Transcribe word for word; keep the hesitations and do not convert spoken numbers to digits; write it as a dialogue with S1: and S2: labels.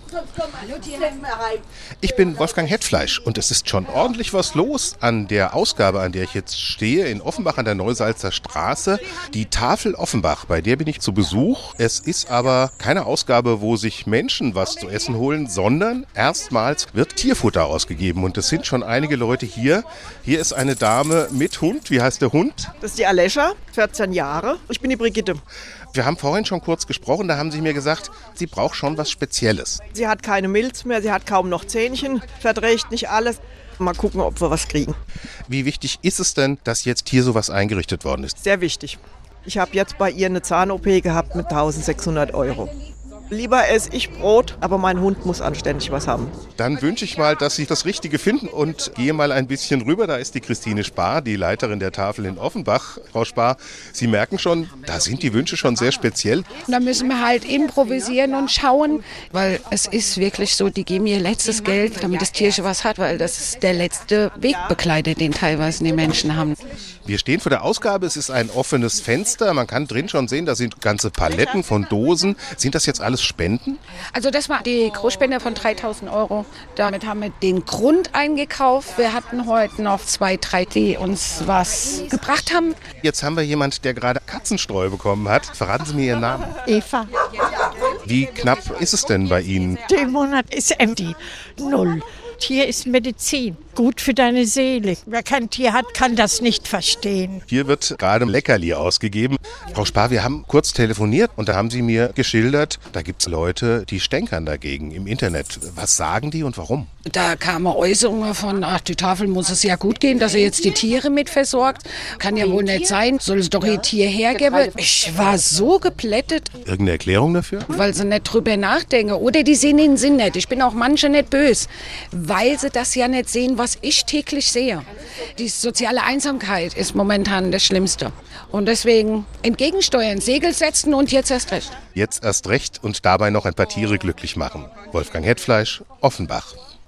S1: Ich bin Wolfgang Hetfleisch und es ist schon ordentlich was los an der Ausgabe, an der ich jetzt stehe, in Offenbach an der Neusalzer Straße. Die Tafel Offenbach, bei der bin ich zu Besuch. Es ist aber keine Ausgabe, wo sich Menschen was zu essen holen, sondern erstmals wird Tierfutter ausgegeben. Und es sind schon einige Leute hier. Hier ist eine Dame mit Hund. Wie heißt der Hund?
S2: Das ist die Alescha, vierzehn Jahre. Ich bin die Brigitte.
S1: Wir haben vorhin schon kurz gesprochen, da haben Sie mir gesagt, sie braucht schon was Spezielles.
S2: Sie hat keine Milz mehr, sie hat kaum noch Zähnchen, verträgt nicht alles. Mal gucken, ob wir was kriegen.
S1: Wie wichtig ist es denn, dass jetzt hier sowas eingerichtet worden ist?
S2: Sehr wichtig. Ich habe jetzt bei ihr eine Zahn-O P gehabt mit eintausendsechshundert Euro. Lieber esse ich Brot, aber mein Hund muss anständig was haben.
S1: Dann wünsche ich mal, dass Sie das Richtige finden und gehe mal ein bisschen rüber. Da ist die Christine Spar, die Leiterin der Tafel in Offenbach. Frau Spar, Sie merken schon, da sind die Wünsche schon sehr speziell.
S3: Da müssen wir halt improvisieren und schauen, weil es ist wirklich so, die geben ihr letztes Geld, damit das Tierchen was hat, weil das ist der letzte Wegbegleiter, den teilweise die Menschen haben.
S1: Wir stehen vor der Ausgabe, es ist ein offenes Fenster, man kann drin schon sehen, da sind ganze Paletten von Dosen. Sind das jetzt alles Spenden?
S3: Also das war die Großspende von dreitausend Euro. Damit haben wir den Grund eingekauft. Wir hatten heute noch zwei, drei, die uns was gebracht haben.
S1: Jetzt haben wir jemand, der gerade Katzenstreu bekommen hat. Verraten Sie mir Ihren Namen.
S4: Eva.
S1: Wie knapp ist es denn bei Ihnen?
S4: Der Monat ist empty. Null. Tier ist Medizin. Gut für deine Seele. Wer kein Tier hat, kann das nicht verstehen.
S1: Hier wird gerade Leckerli ausgegeben. Frau Spar, wir haben kurz telefoniert und da haben Sie mir geschildert, da gibt es Leute, die stänkern dagegen im Internet. Was sagen die und warum?
S3: Da kamen Äußerungen von, ach, die Tafel muss es ja gut gehen, dass er jetzt die Tiere mit versorgt. Kann ja wohl nicht sein, soll es doch ihr Tier hergeben. Ich war so geplättet.
S1: Irgendeine Erklärung dafür?
S3: Weil sie nicht drüber nachdenken. Oder die sehen den Sinn nicht. Ich bin auch manche nicht böse, weil sie das ja nicht sehen, was ich täglich sehe. Die soziale Einsamkeit ist momentan das Schlimmste. Und deswegen entgegensteuern, Segel setzen und jetzt erst recht.
S1: Jetzt erst recht und dabei noch ein paar Tiere glücklich machen. Wolfgang Hetfleisch, Offenbach.